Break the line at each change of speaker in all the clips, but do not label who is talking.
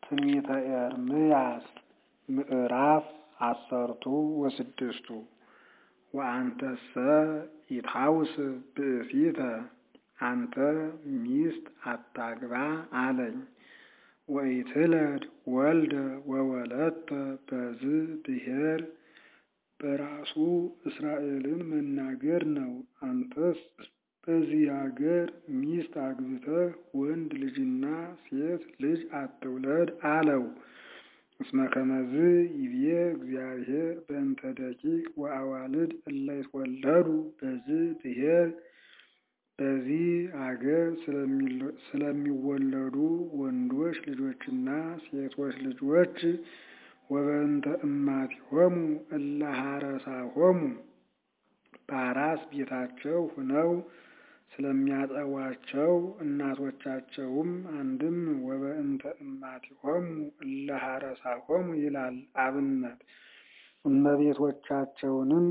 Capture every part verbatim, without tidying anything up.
ትንቢተ ኤርምያስ ምዕራፍ አሰርቱ ወስድስቱ ወአንተሰ ኢታውስ ብእሲተ አንተ ሚስት አታግባ አለኝ። ወኢትለድ ወልደ ወወለተ በዝ ብሔር በራሱ እስራኤልን መናገር ነው። አንተስ በዚህ ሀገር ሚስት አግብተህ ወንድ ልጅና ሴት ልጅ አትውለድ አለው። እስመ ከመዝ ይብዬ እግዚአብሔር በእንተ ደቂቅ ወአዋልድ እለ ይትወለዱ በዚህ ብሔር በዚህ ሀገር ስለሚወለዱ ወንዶች ልጆችና ሴቶች ልጆች ወበእንተ እማቲሆሙ እለ ሐረሳሆሙ በአራስ ቤታቸው ሁነው ስለሚያጠቧቸው እናቶቻቸውም አንድም ወበእንተ እማቲሆሙ እለ ሐረሳሆሙ ይላል አብነት እመቤቶቻቸውንም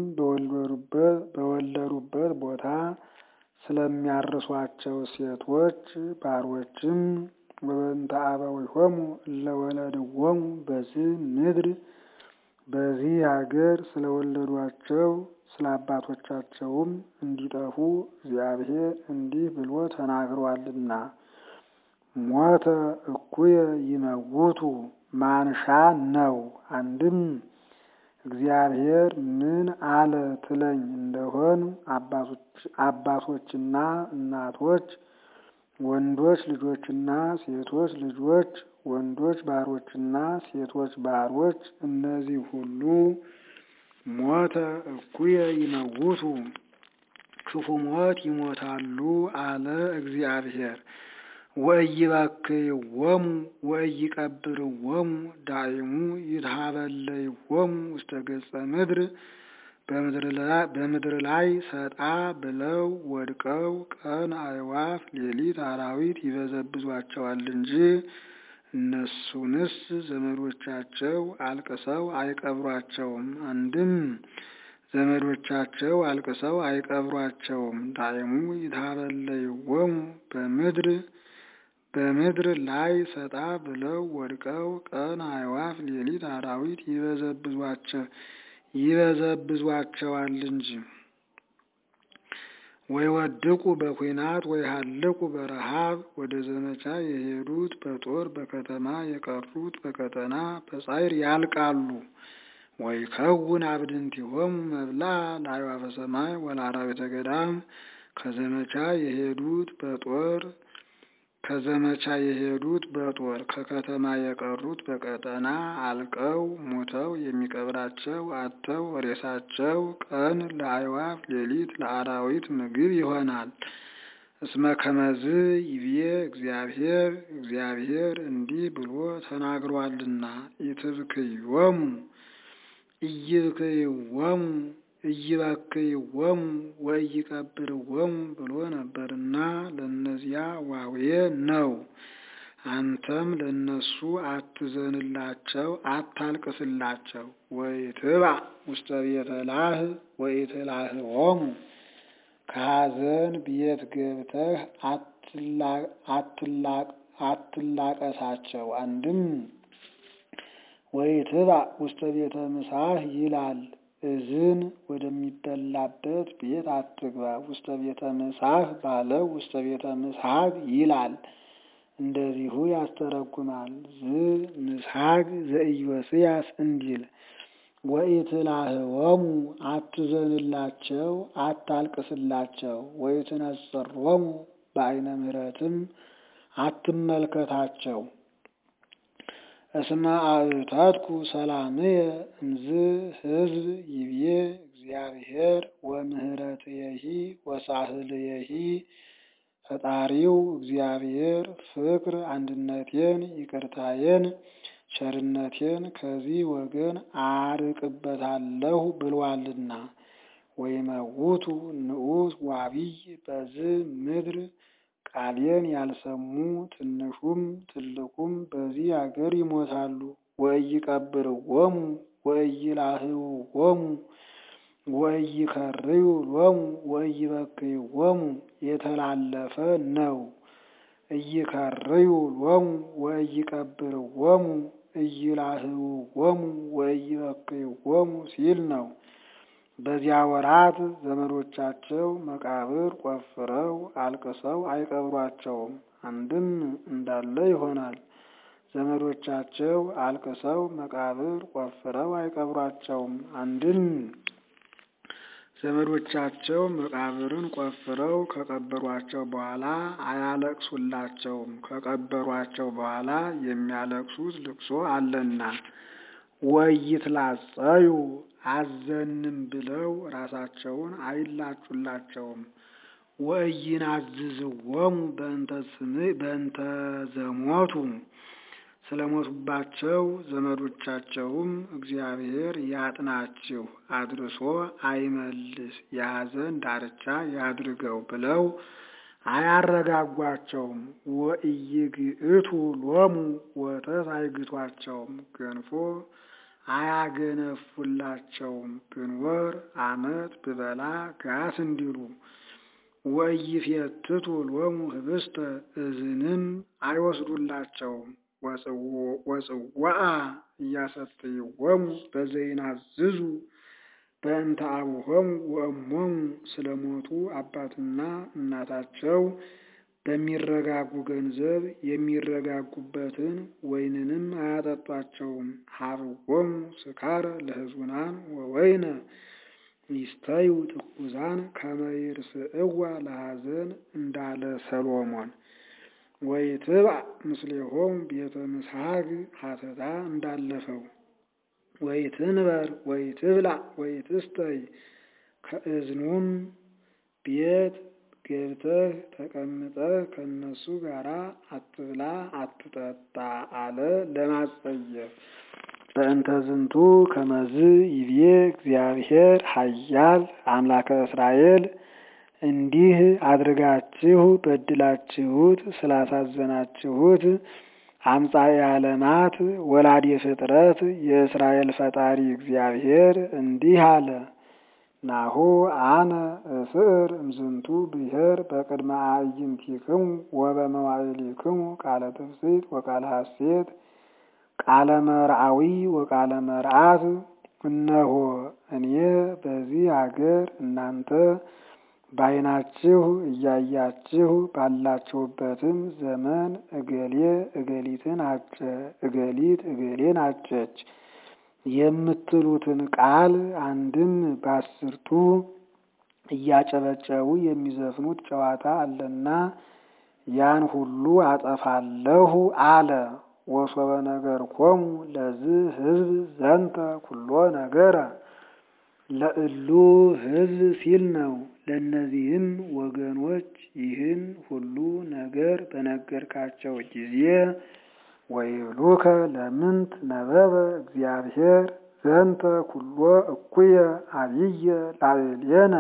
በወለዱበት ቦታ ስለሚያርሷቸው ሴቶች ባሮችም ወበእንተ አበዊሆሙ እለ ወለድዎሙ በዚህ ምድር በዚህ ሀገር ስለወለዷቸው ስለ አባቶቻቸውም እንዲጠፉ እግዚአብሔር እንዲህ ብሎ ተናግሯልና። ሞተ እኩየ ይመውቱ ማንሻ ነው። አንድም እግዚአብሔር ምን አለ ትለኝ እንደሆን አባቶችና እናቶች ወንዶች ልጆችና ሴቶች ልጆች ወንዶች ባሮችና ሴቶች ባሮች እነዚህ ሁሉ ሞተ እኩየ ይመውቱ ክፉ ሞት ይሞታሉ አለ እግዚአብሔር። ወኢይበክይዎሙ ወኢይቀብርዎሙ ዳይሙ ይትሃበለይዎሙ ውስተ ገጸ ምድር በምድር ላይ ሰጣ ብለው ወድቀው ቀን አዕዋፍ ሌሊት አራዊት ይበዘብዟቸዋል እንጂ እነሱንስ ዘመዶቻቸው አልቅሰው አይቀብሯቸውም። አንድም ዘመዶቻቸው አልቅሰው አይቀብሯቸውም። ዳይሙ ይትሃበለይዎሙ በምድር በምድር ላይ ሰጣ ብለው ወድቀው ቀን አዕዋፍ ሌሊት አራዊት ይበዘብዟቸው ይበዘብዟቸዋል እንጂ። ወይወድቁ በኩናት ወይሃልቁ በረሃብ ወደ ዘመቻ የሄዱት በጦር በከተማ የቀሩት በቀጠና በጻይር ያልቃሉ። ወይከውን አብድንቲሆሙ መብልዐ ለአዕዋፈ ሰማይ ወለአራዊተ ገዳም ከዘመቻ የሄዱት በጦር ከዘመቻ የሄዱት በጦር ከከተማ የቀሩት በቀጠና አልቀው ሞተው የሚቀብራቸው አጥተው ሬሳቸው ቀን ለአዕዋፍ ሌሊት ለአራዊት ምግብ ይሆናል። እስመ ከመዝ ይብዬ እግዚአብሔር እግዚአብሔር እንዲህ ብሎ ተናግሯልና። ኢትብክይዎሙ ኢይብክይዎሙ ኢይበክይዎሙ ወኢይቀብርዎሙ ብሎ ነበርና ለእነዚያ ዋዌ ነው። አንተም ለእነሱ አትዘንላቸው አታልቅስላቸው። ወኢትብአ ውስተ ቤተ ላህ ወኢትላህዎሙ ከሐዘን ቤት ገብተህ አትላቀሳቸው። አንድም ወኢትብአ ውስተ ቤተ ምሳህ ይላል። እዝን ወደሚበላበት ቤት አትግባ። ውስተ ቤተ ምሳህ ባለው ውስተ ቤተ ምስሐግ ይላል። እንደዚሁ ያስተረጉማል። ዝ ምስሐግ ዘኢዮስያስ እንዲል ወኢትላህዎሙ አትዘንላቸው አታልቅስላቸው። ወኢትነጽሮሙ በዓይነ ምሕረትም አትመልከታቸው። እስመ አእተትኩ ሰላምየ እምዝ ሕዝብ ይብዬ እግዚአብሔር ወምህረትየሂ ወሳህልየሂ ፈጣሪው እግዚአብሔር ፍቅር አንድነቴን ይቅርታዬን ቸርነቴን ከዚህ ወገን አርቅበታለሁ ብሏልና። ወይመውቱ ንዑስ ወዐቢይ በዚህ ምድር ቃሌን ያልሰሙ ትንሹም ትልቁም በዚህ አገር ይሞታሉ። ወኢይቀብርዎሙ ወኢይላህውዎሙ ወኢይከርዩ ሎሙ ወኢይበክይዎሙ የተላለፈ ነው። ኢይከርዩ ሎሙ ወኢይቀብርዎሙ ኢይላህውዎሙ ወኢይበክይዎሙ ሲል ነው። በዚያ ወራት ዘመዶቻቸው መቃብር ቆፍረው አልቅሰው አይቀብሯቸውም። አንድም እንዳለ ይሆናል። ዘመዶቻቸው አልቅሰው መቃብር ቆፍረው አይቀብሯቸውም። አንድም ዘመዶቻቸው መቃብርን ቆፍረው ከቀበሯቸው በኋላ አያለቅሱላቸውም። ከቀበሯቸው በኋላ የሚያለቅሱት ልቅሶ አለና። ወኢይትላጸዩ አዘንም ብለው ራሳቸውን አይላጩላቸውም። ወኢይናዝዝዎሙ በእንተ ዘሞቱ ስለሞቱባቸው ዘመዶቻቸውም እግዚአብሔር ያጥናችሁ አድርሶ አይመልስ የሐዘን ዳርቻ ያድርገው ብለው አያረጋጓቸውም። ወኢይግእቱ ሎሙ ወተት አይግቷቸውም። ገንፎ አያገነፉላቸውም። ብንወር ዓመት ብበላ ጋስ እንዲሉ። ወኢይፌትቱ ሎሙ ህብስተ እዝንም አይወስዱላቸውም። ወጽዋአ እያሰትይዎሙ በዘይናዝዙ በእንተ አቡሆሙ ወእሞሙ ስለሞቱ አባትና እናታቸው በሚረጋጉ ገንዘብ የሚረጋጉበትን ወይንንም አያጠጧቸውም። ሀብዎሙ ስካረ ለሕዙናን ወወይነ ይስተዩ ትኩዛን ከመ ይርስዕዋ ለሐዘን እንዳለ ሰሎሞን። ወይትብዕ ምስሌሆሙ ቤተ ምስሐግ ሐተታ እንዳለፈው። ወይትንበር ወይትብላዕ ወይትስተይ ከእዝኑም ቤት ገብተህ ተቀምጠህ ከነሱ ጋራ አትብላ አትጠጣ አለ ለማጸየፍ። በእንተ ዝንቱ ከመዝ ይቤ እግዚአብሔር ኃያል አምላከ እስራኤል እንዲህ አድርጋችሁ በድላችሁት ስላሳዘናችሁት አምጻኤ ዓለማት ወላዲ ፍጥረት የእስራኤል ፈጣሪ እግዚአብሔር እንዲህ አለ። ናሁ አነ እስዕር እምዝንቱ ብሔር በቅድመ አዕይንቲክሙ ወበመዋዕሊክሙ ቃለ ትፍሥሕት ወቃለ ሐሴት ቃለ መርዓዊ ወቃለ መርዓት። እነሆ እኔ በዚህ አገር እናንተ ባይናችሁ እያያችሁ ባላችሁበትም ዘመን እገሌ እገሊትን አጨ እገሊት እገሌን አጨች የምትሉትን ቃል አንድም በአስርቱ እያጨበጨቡ የሚዘፍኑት ጨዋታ አለና ያን ሁሉ አጠፋለሁ አለ። ወሶበ ነገርኮሙ ለዝህ ሕዝብ ዘንተ ኩሎ ነገረ ለእሉ ሕዝብ ሲል ነው። ለእነዚህም ወገኖች ይህን ሁሉ ነገር በነገርካቸው ጊዜ ወይሉከ ለምንት ነበበ እግዚአብሔር ዘንተ ኩሎ እኩየ አብየ ላዕሌነ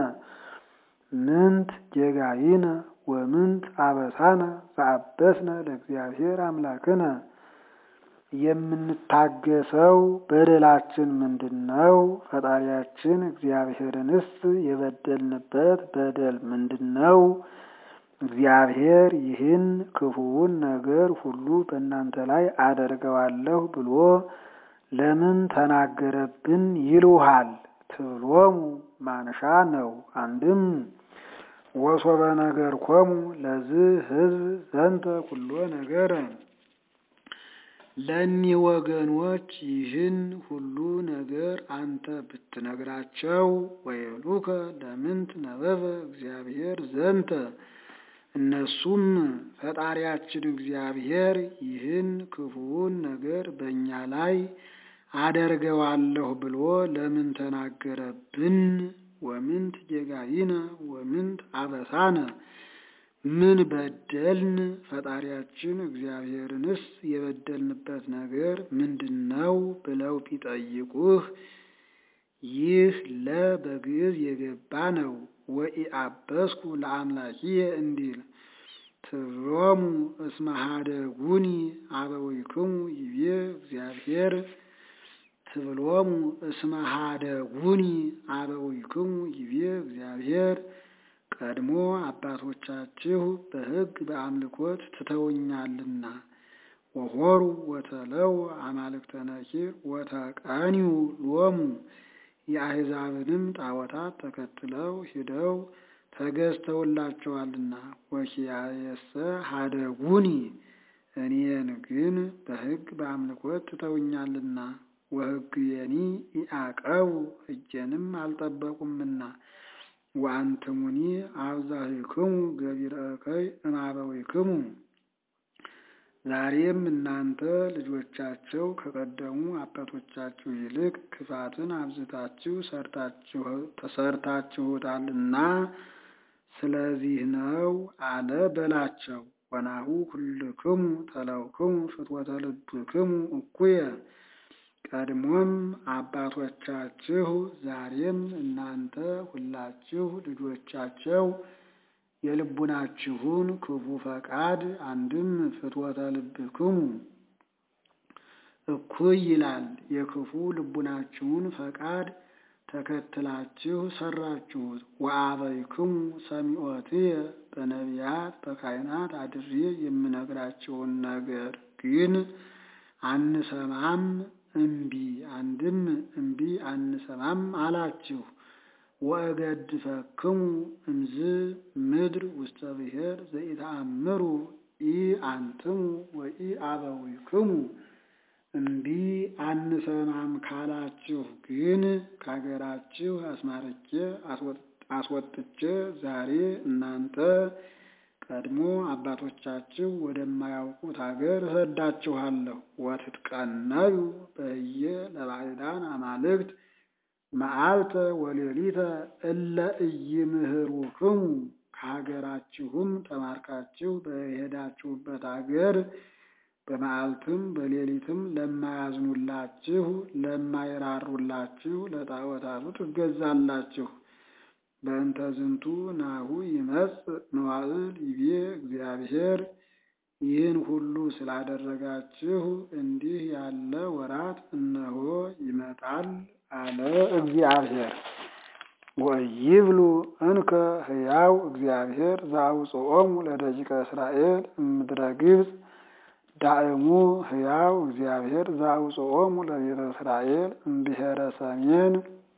ምንት ጌጋይነ ወምንት አበሳነ ዘአበስነ ለእግዚአብሔር አምላክነ። የምንታገሰው በደላችን ምንድነው? ፈጣሪያችን እግዚአብሔርንስ የበደልንበት በደል ምንድነው? እግዚአብሔር ይህን ክፉውን ነገር ሁሉ በእናንተ ላይ አደርገዋለሁ ብሎ ለምን ተናገረብን ይሉሃል። ትብሎሙ ማንሻ ነው። አንድም ወሶበ ነገርኮሙ ለዝህ ሕዝብ ዘንተ ኩሎ ነገረ ለእኒህ ወገኖች ይህን ሁሉ ነገር አንተ ብትነግራቸው ወይሉከ ለምንት ነበበ እግዚአብሔር ዘንተ እነሱም ፈጣሪያችን እግዚአብሔር ይህን ክፉውን ነገር በእኛ ላይ አደርገዋለሁ ብሎ ለምን ተናገረብን? ወምንት ጌጋይነ ወምንት አበሳነ ምን በደልን? ፈጣሪያችን እግዚአብሔርንስ የበደልንበት ነገር ምንድነው ብለው ቢጠይቁህ ይህ ለበግዕዝ የገባ ነው። ወኢአበስኩ ለአምላኪየ እንዲል ትብሎሙ እስመ ኀደጉኒ አበዊክሙ ይቤ እግዚአብሔር። ትብሎሙ እስመ ኀደጉኒ አበዊክሙ ይቤ እግዚአብሔር ቀድሞ አባቶቻችሁ በሕግ በአምልኮት ትተውኛልና ወሆሩ ወተለው አማልክተ ነኪር ወተቀኒዩ ሎሙ የአሕዛብንም ጣዖታት ተከትለው ሂደው ተገዝተውላቸዋልና ወኪያየሰ ሀደጉኒ እኔን ግን በሕግ በአምልኮት ትተውኛልና ወሕግየኒ ኢአቀቡ ሕጌንም አልጠበቁምና ወአንትሙኒ አብዛሂክሙ ገቢረ እከይ እማበዊክሙ ዛሬም እናንተ ልጆቻቸው ከቀደሙ አባቶቻችሁ ይልቅ ክፋትን አብዝታችሁ ሰርታችሁታልና ስለዚህ ነው አለ በላቸው። ወናሁ ኩልክሙ ተለውክሙ ፍትወተ ልብክሙ እኩየ ቀድሞም አባቶቻችሁ ዛሬም እናንተ ሁላችሁ ልጆቻቸው የልቡናችሁን ክፉ ፈቃድ አንድም ፍትወተ ልብክሙ እኩይ ይላል የክፉ ልቡናችሁን ፈቃድ ተከትላችሁ ሰራችሁት። ወአበይክሙ ሰሚዖትየ በነቢያት በካህናት አድሬ የምነግራቸውን ነገር ግን አንሰማም እምቢ አንድም እምቢ አንሰማም አላችሁ። ወእገድፈክሙ እምዝ ምድር ውስተ ብሔር ዘኢተአምሩ ኢ አንትሙ ወኢ አበዊክሙ እምቢ አንሰማም ካላችሁ ግን ከሀገራችሁ አስማርቼ አስወጥቼ ዛሬ እናንተ ቀድሞ አባቶቻችሁ ወደማያውቁት ሀገር እሰዳችኋለሁ። ወትትቀነዩ በየ ለባዕዳን አማልክት መዓልተ ወሌሊተ እለ ኢይምህሩክሙ ከሀገራችሁም ተማርካችሁ በሄዳችሁበት ሀገር በመዓልትም በሌሊትም ለማያዝኑላችሁ ለማይራሩላችሁ ለጣዖታቱ ትገዛላችሁ። በእንተ ዝንቱ ናሁ ይመጽእ መዋዕል ይቤ እግዚአብሔር ይህን ሁሉ ስላደረጋችሁ እንዲህ ያለ ወራት እነሆ ይመጣል አለ እግዚአብሔር። ወይብሉ እንከ ሕያው እግዚአብሔር ዘአውጽኦሙ ለደቂቀ እስራኤል እምድረ ግብጽ ዳእሙ ሕያው እግዚአብሔር ዘአውጽኦሙ ለቤተ እስራኤል እምብሔረ ሰሜን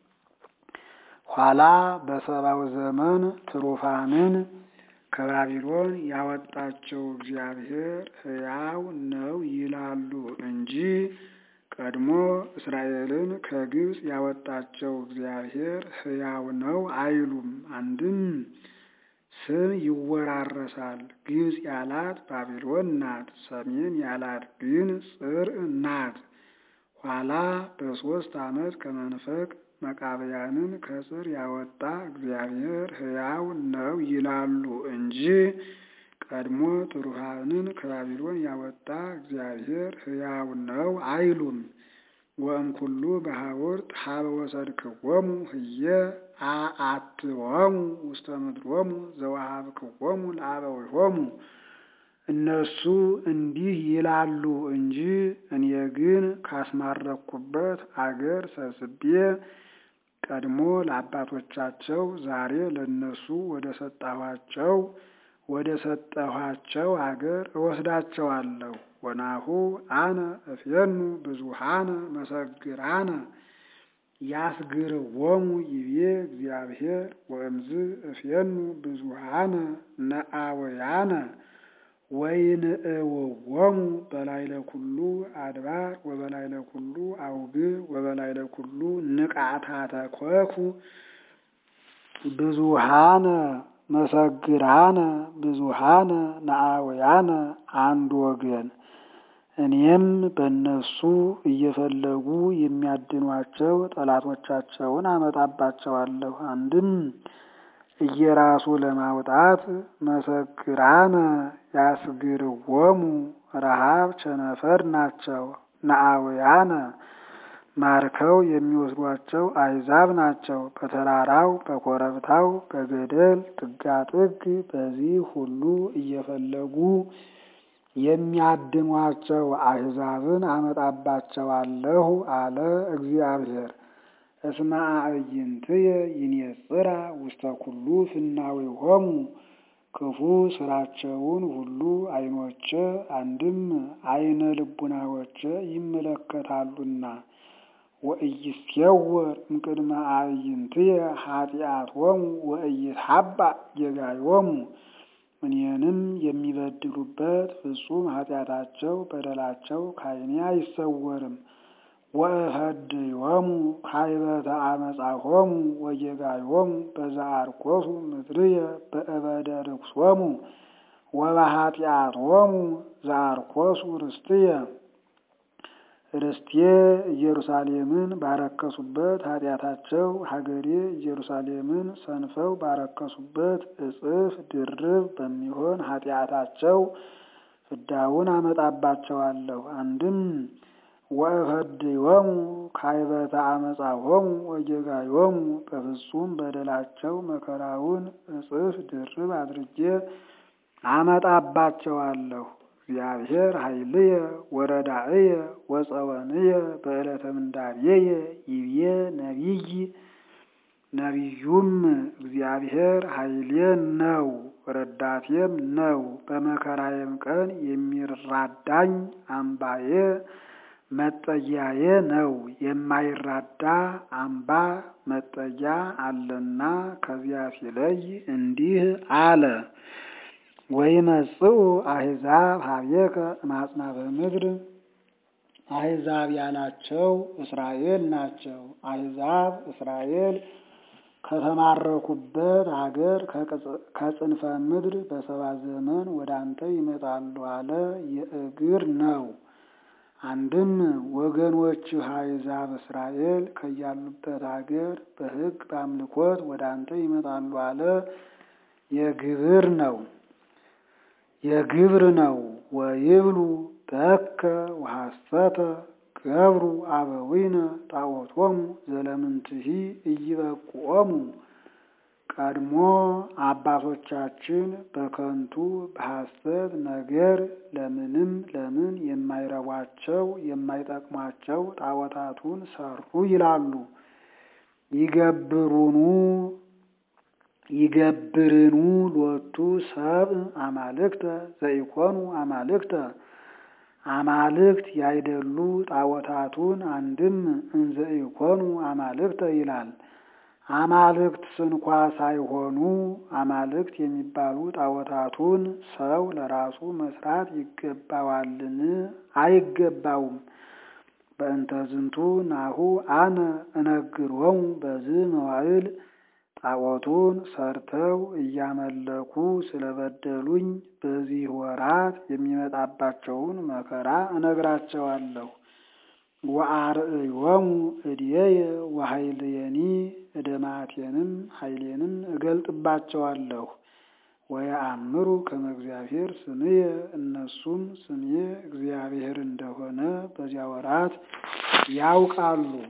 ኋላ በሰባው ዘመን ትሩፋንን ከባቢሎን ያወጣቸው እግዚአብሔር ሕያው ነው ይላሉ እንጂ ቀድሞ እስራኤልን ከግብጽ ያወጣቸው እግዚአብሔር ሕያው ነው አይሉም። አንድም ስም ይወራረሳል። ግብጽ ያላት ባቢሎን ናት፣ ሰሜን ያላት ግን ጽርዕ ናት። ኋላ በሦስት ዓመት ከመንፈቅ መቃብያንን ከጽር ያወጣ እግዚአብሔር ሕያው ነው ይላሉ እንጂ ቀድሞ ትሩፋንን ከባቢሎን ያወጣ እግዚአብሔር ሕያው ነው አይሉም። ወእምኩሉ በሐውርት ሀበ ወሰድክዎሙ ህየ አአትዎሙ ውስተ ምድሮሙ ዘወሀብክዎሙ ለአበዊሆሙ እነሱ እንዲህ ይላሉ እንጂ እኔ ግን ካስማረኩበት አገር ሰብስቤ ቀድሞ ለአባቶቻቸው ዛሬ ለነሱ ወደ ሰጣኋቸው ወደ ሰጠኋቸው አገር እወስዳቸዋለሁ። ወናሁ አነ እፌኑ ብዙሃነ መሰግራነ ያስግርዎሙ ይቤ እግዚአብሔር ወእምዝ እፌኑ ብዙሃነ ነአወያነ ወይንእውዎሙ በላዕለ ኩሉ አድባር ወበላዕለ ኩሉ አውግዕ ወበላዕለ ኩሉ ንቃታተ ኮኩ ብዙሃነ መሰግራነ ብዙሃነ ነአወያነ አንድ ወገን እኔም በእነሱ እየፈለጉ የሚያድኗቸው ጠላቶቻቸውን አመጣባቸዋለሁ። አንድም እየራሱ ለማውጣት መሰግራነ ያስግርዎሙ ረሃብ ቸነፈር ናቸው። ነአወያነ ማርከው የሚወስዷቸው አሕዛብ ናቸው። በተራራው በኮረብታው በገደል ጥጋጥግ በዚህ ሁሉ እየፈለጉ የሚያድኗቸው አሕዛብን አመጣባቸዋለሁ አለ እግዚአብሔር። እስመ አዕይንትየ ይኔጽራ ውስተ ኩሉ ፍናዊሆሙ ክፉ ስራቸውን ሁሉ ዓይኖቼ አንድም ዓይነ ልቡናዎቼ ይመለከታሉና። ወኢይስየወር እምቅድመ አዕይንትየ ኃጢአቶሙ ወኢይትሐባእ ጌጋዮሙ እኔንም የሚበድሉበት ፍጹም ኃጢአታቸው በደላቸው ከዓይኔ አይሰወርም። ወእፈድዮሙ ካይበተ አመፃሆሙ ወጌጋዮሙ በዘአርኮሱ ምድርየ በእበደ ርኩሶሙ ወበኃጢአቶሙ ዘአርኮሱ ርስትየ ርስቴ ኢየሩሳሌምን ባረከሱበት ኃጢአታቸው ሀገሬ ኢየሩሳሌምን ሰንፈው ባረከሱበት እጽፍ ድርብ በሚሆን ኃጢአታቸው ፍዳውን አመጣባቸዋለሁ። አንድም ወእፈድዮሙ ካይበተ አመፃሆሙ ወጌጋዮሙ በፍጹም በደላቸው መከራውን እጽፍ ድርብ አድርጌ አመጣባቸዋለሁ። እግዚአብሔር ኃይልየ ወረዳእየ ወጸወንየ በዕለተ ምንዳቤየ ይብዬ ነቢይ ነቢዩም እግዚአብሔር ኃይሌ ነው ረዳቴም ነው በመከራዬም ቀን የሚራዳኝ አምባዬ መጠጊያዬ ነው። የማይራዳ አምባ መጠጊያ አለና ከዚያ ሲለይ እንዲህ አለ። ወይመጽኡ አሕዛብ ኀቤከ እማጽናፈ ምድር አሕዛብ ያላቸው እስራኤል ናቸው። አሕዛብ እስራኤል ከተማረኩበት ሀገር ከጽንፈ ምድር በሰባ ዘመን ወደ አንተ ይመጣሉ አለ። የእግር ነው። አንድም ወገኖች አሕዛብ እስራኤል ከያሉበት ሀገር በሕግ በአምልኮት ወደ አንተ ይመጣሉ አለ። የግብር ነው የግብር ነው። ወይብሉ በከ ወሐሰተ ገብሩ አበዊነ ጣዖቶሙ ዘለምንትሂ ኢይበቁኦሙ ቀድሞ አባቶቻችን በከንቱ በሐሰት ነገር ለምንም ለምን የማይረቧቸው የማይጠቅሟቸው ጣዖታቱን ሰሩ ይላሉ። ይገብሩኑ ይገብርኑ ሎቱ ሰብእ አማልክተ ዘይኮኑ አማልክተ አማልክት ያይደሉ ጣዖታቱን አንድም እንዘ ይኮኑ አማልክተ ይላል። አማልክት ስንኳ ሳይሆኑ አማልክት የሚባሉ ጣዖታቱን ሰው ለራሱ መስራት ይገባዋልን? አይገባውም። በእንተ ዝንቱ ናሁ አነ እነግሮሙ በዚህ መዋዕል ጣዖቱን ሰርተው እያመለኩ ስለበደሉኝ በዚህ ወራት የሚመጣባቸውን መከራ እነግራቸዋለሁ። ወአርእዮሙ እድየየ ወኃይልየኒ እደማቴንም ኃይሌንም እገልጥባቸዋለሁ። ወየአምሩ ከመ እግዚአብሔር ስምየ እነሱም ስምየ እግዚአብሔር እንደሆነ በዚያ ወራት ያውቃሉ።